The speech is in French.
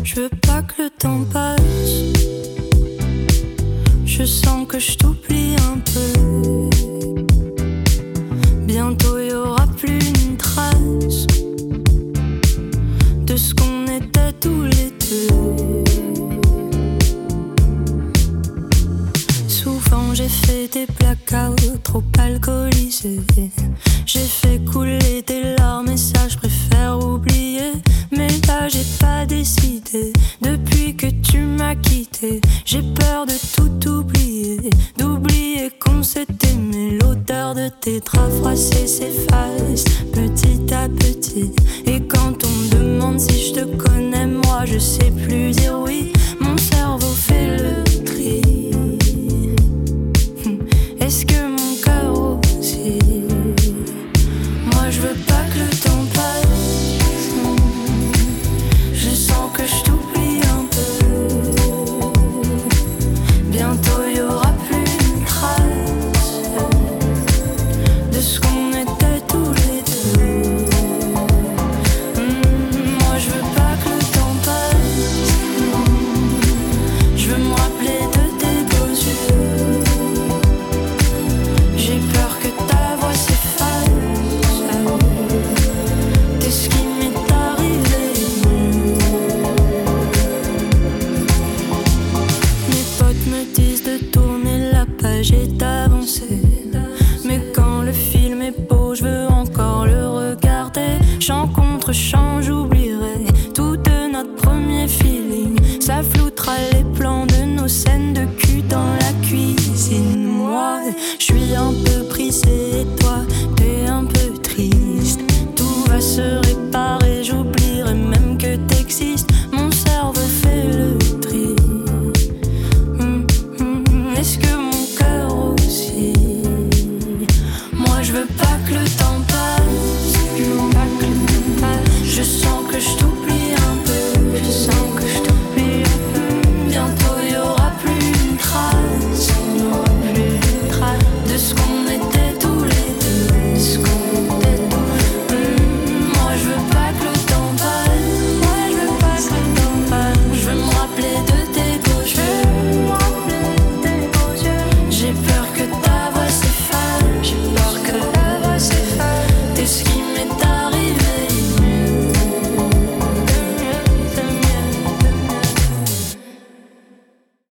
Je veux pas que le temps passe. Je sens que je t'oublie un peu. Bientôt y aura plus une trace de ce qu'on était tous les deux. Souvent j'ai fait des blackouts trop alcoolisés. J'ai fait couler des larmes et ça je préfère oublier. Mais là j'ai pas décidé. Depuis que tu m'as quitté, j'ai peur de tout oublier. D'oublier qu'on s'est aimé. L'odeur de tes draps froissés s'efface petit à petit. Et quand on me demande si je te connais, moi je sais plus dire oui. Mon cerveau fait le tri. Est-ce que